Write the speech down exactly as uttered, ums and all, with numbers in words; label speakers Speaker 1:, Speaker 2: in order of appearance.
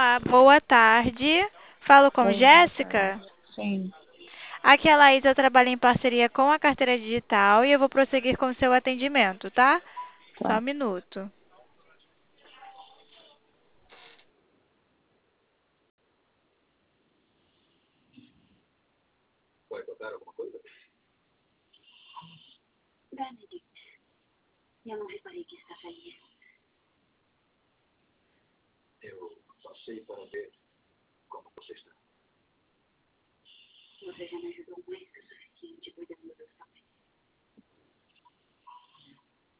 Speaker 1: Olá, boa tarde. Falo com
Speaker 2: Oi, boa
Speaker 1: Jéssica.
Speaker 2: tarde. Sim,
Speaker 1: Aqui é a Laís, eu trabalho em parceria com a Carteira Digital e eu vou prosseguir com o seu atendimento, tá? Só um
Speaker 2: tá.
Speaker 1: minuto.
Speaker 3: Benedict, eu não reparei que estava aí. Você já me ajudou mais que o suficiente cuidando